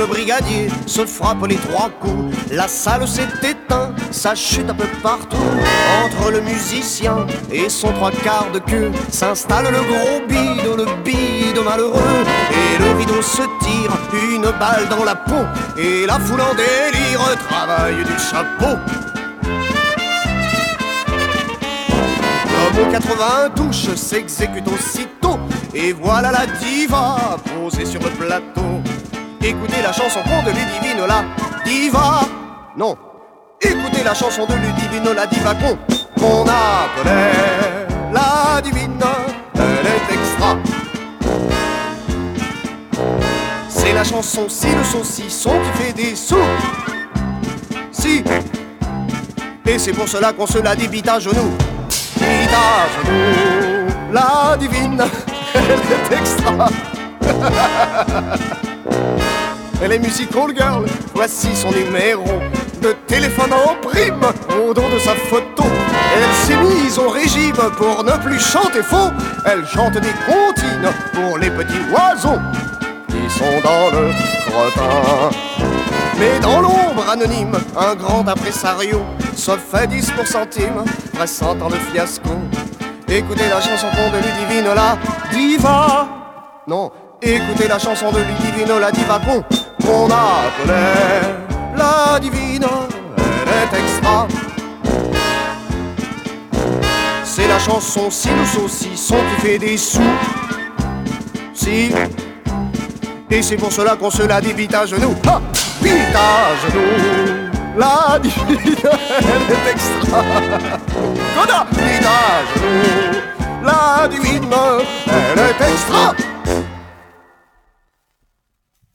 le brigadier se frappe les 3 coups. La salle s'est éteinte, ça chute un peu partout. Entre le musicien et son 3/4 de queue s'installe le gros bide, le bide malheureux. Et le rideau se tire, une balle dans la peau, et la foule en délire travaille du chapeau. L'homme aux 80 touches s'exécute aussitôt, et voilà la diva posée sur le plateau. Écoutez la chanson qu'on de Ludivine, la diva. Non, écoutez la chanson de Ludivine, la diva qu'on appelait la divine. Elle est extra. C'est la chanson Si le saucisson qui fait des sous. Si. Et c'est pour cela qu'on se la débite à genoux. Débite à genoux, la divine. Elle est extra. Elle est musical girl, voici son numéro de téléphone en prime au dos de sa photo. Elle s'est mise au régime pour ne plus chanter faux. Elle chante des comptines pour les petits oiseaux qui sont dans le crottin. Mais dans l'ombre anonyme, un grand impresario se fait 10 pour centime, pressentant le fiasco. Écoutez la chanson de Ludivine, la diva. Non, écoutez la chanson de Ludivine, la diva qu'on appelait la divine. Elle est extra. C'est la chanson Si le saucisson qui fait des sous. Si. Et c'est pour cela qu'on se la débite à genoux. Ha! Bite à genoux, la divine. Elle est extra. Coda! Bite à genoux, la divine. Elle est extra.